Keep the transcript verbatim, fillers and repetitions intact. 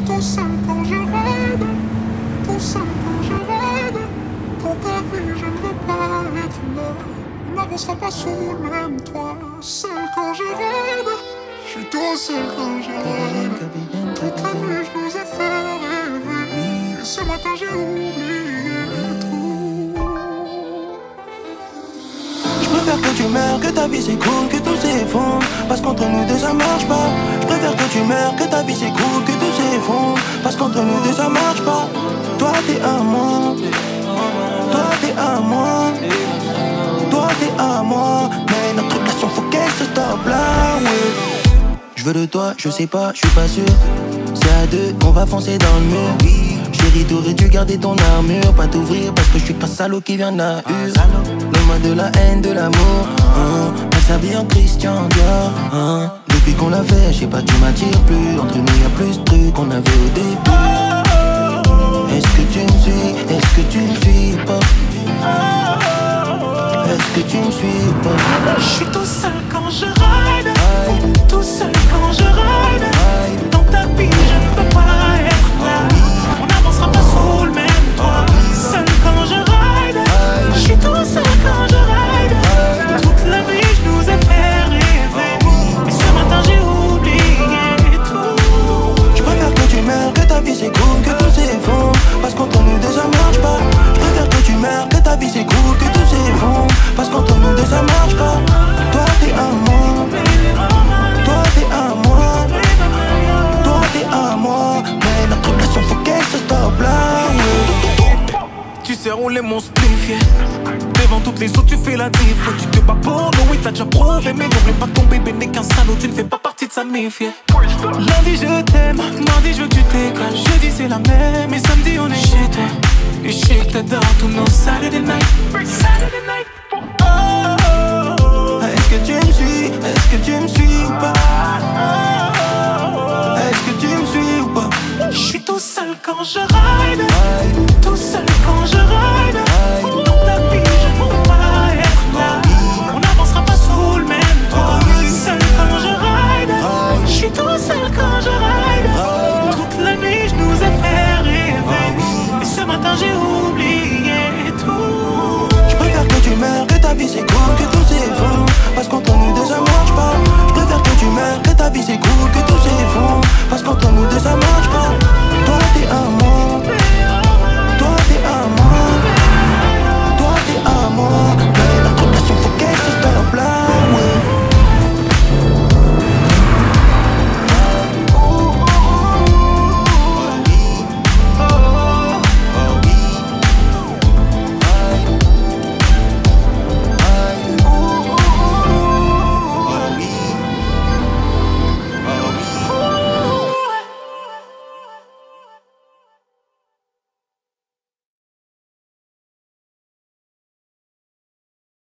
tout seul quand je rêve, tout seul quand je rêve. Dans ta vie, je ne veux pas être là. On n'avancera pas sous le même toit. Seul quand je rêve, je suis tout seul quand je rêve. Toute la nuit, je nous ai fait rêver. Et ce matin, j'ai oublié tout. Je préfère que tu meurs, que ta vie s'écroule, que tout s'effondre. Parce qu'entre nous deux ça marche pas. Je préfère que tu meurs, que ta vie s'écroule, que tout s'effondre. Parce qu'entre nous deux ça marche pas. Toi t'es à moi, toi t'es à moi, toi t'es à moi. Mais notre relation faut qu'elle se stoppe là, ouais. Je veux de toi, je sais pas, je suis pas sûr. C'est à deux, on va foncer dans le mur. Chérie, t'aurais dû garder ton armure, pas t'ouvrir parce que je suis pas salaud qui vient de la hure. Loin de la haine, de l'amour, hein. Elle s'habille en Christian Dior, hein. Depuis qu'on l'a fait, je sais pas, tu m'attires plus. Entre nous y'a plus de trucs qu'on avait au début. Est-ce que tu me suis? Est-ce que tu me suis pas? Est-ce que tu me suis pas? Je suis tout seul quand je ride, aïe. Tout seul quand je ride, aïe. Dans ta vie, je ne peux pas être là. On n'avancera pas sous le même toit. Seul quand je ride, aïe. Je suis tout seul quand je ride, aïe. Toute la vie, je nous ai fait rêver. Et ce matin, j'ai oublié tout. Je préfère que tu meurs, que ta vie s'écroule, que tout s'effondre. Parce qu'entre nous deux ça marche pas. Je préfère que tu meurs, que ta vie s'écroule, que tout s'effondre. Parce qu'entre nous deux ça marche pas. Toi t'es à moi, toi t'es à moi, toi t'es à moi. Mais notre relation faut qu'elle se stoppe là, yeah. Tu sais rouler mon spliff, yeah. Devant toutes les autres tu fais la diff. Tu te bats pour nous, oui t'as déjà prouvé. Mais n'oublie pas que ton bébé n'est qu'un salaud. Tu ne fais pas partie de sa mif, yeah. Lundi je t'aime, mardi je veux que tu décolles. Jeudi c'est la même, et samedi on est chez toi. Et je sais que t'adores tous nos Saturday night, Saturday night. Oh, oh, oh. Est-ce que tu me suis? Est-ce que tu me suis pas? Est-ce que tu me suis ou pas? Je suis tout seul quand je ride, aïe. Tout seul quand je ride, aïe. Dans ta vie, je ne peux pas être là. On n'avancera pas sous le même toit. Seul quand je ride, je suis tout seul quand je ride. Toute la nuit, je nous ai fait rêver. Et ce matin, j'ai oublié tout. Je préfère que tu meurs, que ta vie s'écoule, que tout s'effondre. Parce qu'entre nous deux ça marche pas. Je préfère que tu meurs, que ta vie s'écoule, que tout s'effondre. Parce qu'entre nous deux ça marche pas. Toi t'es à moi.